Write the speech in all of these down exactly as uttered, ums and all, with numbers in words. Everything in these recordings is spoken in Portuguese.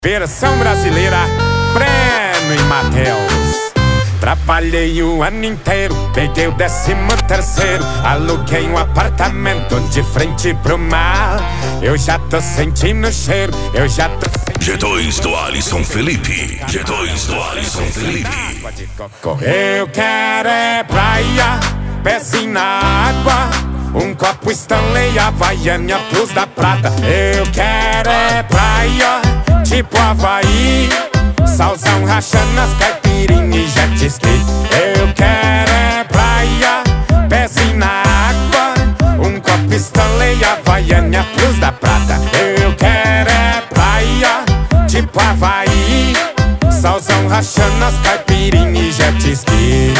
Versão brasileira, Breno e Matheus. Trabalhei o ano inteiro, peguei o décimo terceiro, aluguei um apartamento de frente pro mar. Eu já tô sentindo o cheiro, eu já tô sentindo... G dois do Alisson Felipe, G dois do Alisson Felipe. Eu quero é praia, pezinho na água, um copo Stanley, Havaiana Plus da Prata. Eu quero é praia, tipo Havaí, salzão rachando as caipirinhas e jet ski. Eu quero é praia, pezinho na água, um copo Stanley, Havaiana Plus da Prata. Eu quero é praia, tipo Havaí, salzão rachando as caipirinhas e jet ski.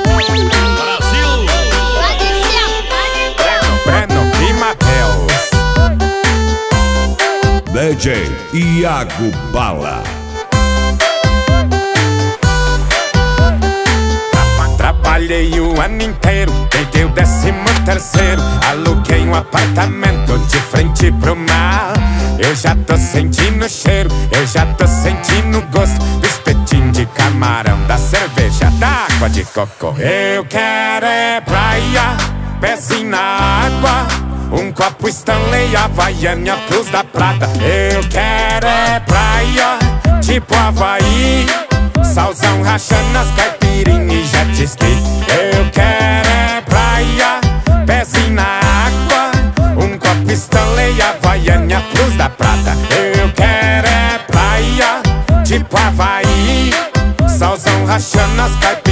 Breno e Matheus. D J Iago Bala. Trabalhei o ano inteiro, peguei o décimo terceiro, aluguei um apartamento de frente pro mar. Eu já tô sentindo o cheiro, eu já tô sentindo o gosto do espetinho de camarão, da cerveja, da água de coco. Eu quero é praia, pezinho na água, um copo Stanley, Havaiana Plus da Prata. Eu quero é praia, tipo Havaí, salzão rachando as caipirinhas e jet ski. Eu quero é praia, pezinho na água, um copo Stanley, Havaiana Plus da Prata. Eu quero é praia, tipo Havaí, salzão rachando as caipirinhas